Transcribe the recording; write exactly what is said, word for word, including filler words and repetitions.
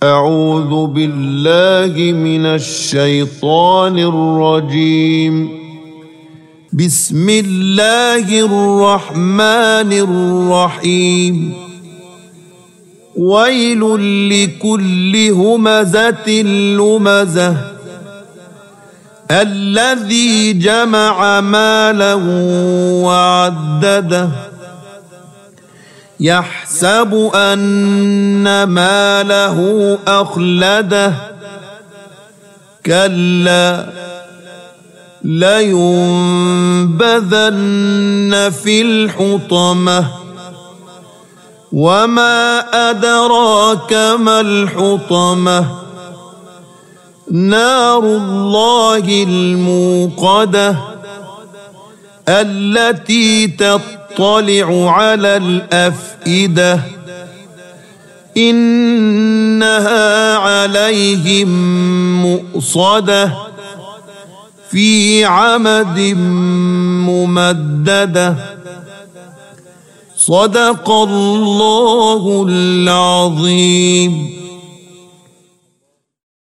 أعوذ بالله من الشيطان الرجيم. بسم الله الرحمن الرحيم. ويل لكل همزة لمزة الذي جمع مالا وعدده يحسب أن ماله أخلده كلا لينبذن في الحطمة وما أدراك ما الحطمة نار الله الموقدة التي تطلع على الأفئدة إنها عليهم مؤصدة في عمد ممددة. صدق الله العظيم.